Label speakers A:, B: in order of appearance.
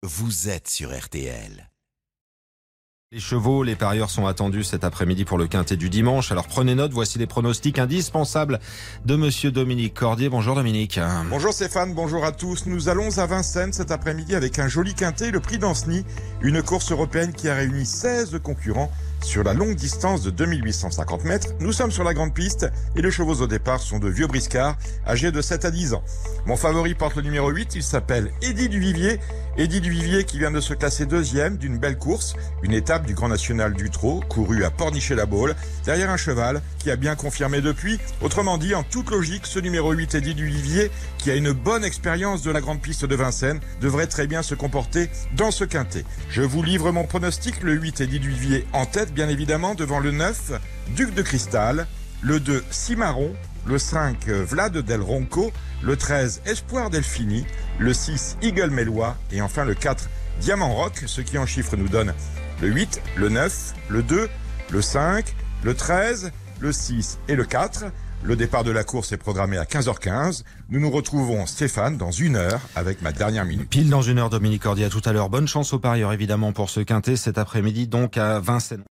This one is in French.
A: vous êtes sur RTL.
B: Les chevaux, les parieurs sont attendus cet après-midi pour le quintet du dimanche. Alors prenez note, voici les pronostics indispensables de monsieur Dominique Cordier. Bonjour Dominique.
C: Bonjour Stéphane, bonjour à tous. Nous allons à Vincennes cet après-midi avec un joli quintet, le Prix d'Anceny, une course européenne qui a réuni 16 concurrents sur la longue distance de 2850 mètres. Nous sommes sur la grande piste et les chevaux au départ sont de vieux briscards âgés de 7 à 10 ans. Mon favori porte le numéro 8, il s'appelle Eddy Duvivier. Eddy Duvivier qui vient de se classer deuxième d'une belle course, une étape du Grand National du Trot, couru à Pornichet-la-Baule, derrière un cheval qui a bien confirmé depuis. Autrement dit, en toute logique, ce numéro 8, Eddy Duvivier, qui a une bonne expérience de la grande piste de Vincennes, devrait très bien se comporter dans ce quintet. Je vous livre mon pronostic, le 8, Eddy Duvivier en tête, bien évidemment, devant le 9, Duc de Cristal, le 2, Cimarron, le 5, Vlad Del Ronco, le 13, Espoir Delphini, le 6, Eagle Mélois et enfin le 4, Diamant Rock, ce qui en chiffres nous donne le 8, le 9, le 2, le 5, le 13, le 6 et le 4. Le départ de la course est programmé à 15h15. Nous nous retrouvons, Stéphane, dans 1 heure avec ma dernière minute.
B: Pile dans 1 heure, Dominique Cordier. À tout à l'heure. Bonne chance aux parieurs, évidemment, pour ce quintet cet après-midi, donc à Vincennes.